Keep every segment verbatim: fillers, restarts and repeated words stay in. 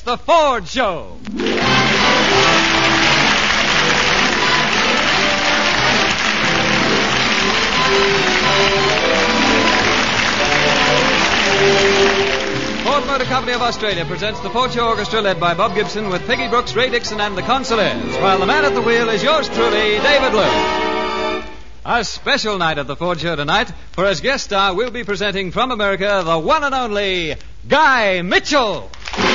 It's the Ford Show. Ford Motor Company of Australia presents the Ford Show Orchestra led by Bob Gibson with Peggy Brooks, Ray Dixon, and the Consoleers, while the man at the wheel is yours truly, David Lewis. A special night at the Ford Show tonight, for as guest star we'll be presenting from America the one and only Guy Mitchell.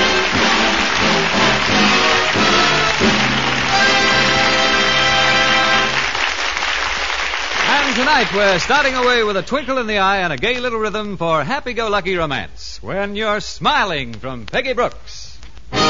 And tonight we're starting away with a twinkle in the eye and a gay little rhythm for happy-go-lucky romance. When You're Smiling from Peggy Brooks.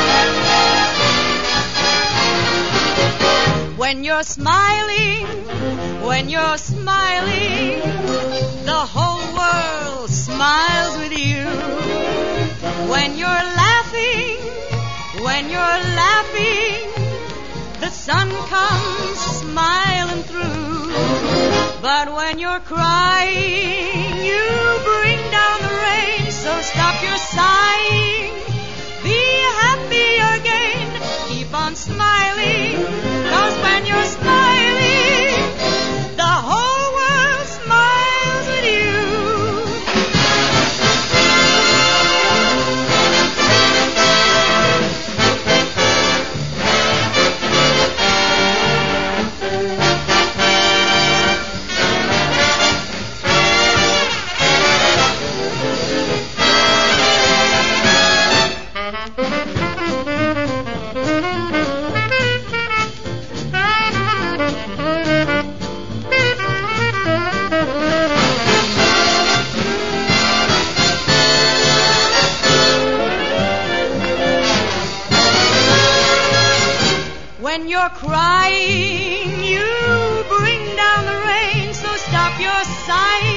When you're smiling, when you're smiling, the whole world smiles with you. When you're laughing, when you're laughing, the sun comes smiling through. But when you're crying, you bring down the rain, so stop your sighing, be happy again, keep on smiling, 'cause when you're smiling, the whole world smiles with you. When you're crying, you bring down the rain, so stop your sighing.